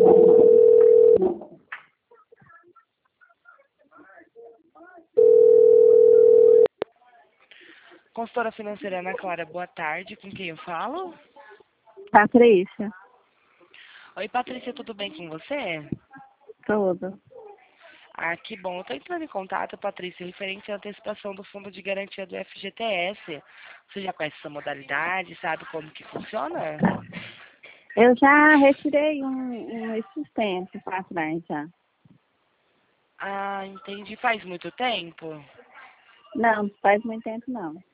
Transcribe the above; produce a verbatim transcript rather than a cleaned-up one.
Consultora financeira Ana Clara, boa tarde. Com quem eu falo? Patrícia. Oi, Patrícia, tudo bem com você? Tudo. Ah, que bom. Eu estou entrando em contato, Patrícia, referente à antecipação do Fundo de Garantia do F G T S. Você já conhece essa modalidade? Sabe como que funciona? Eu já retirei um, um esses tempos para trás já. Ah, entendi. Faz muito tempo? Não, faz muito tempo não.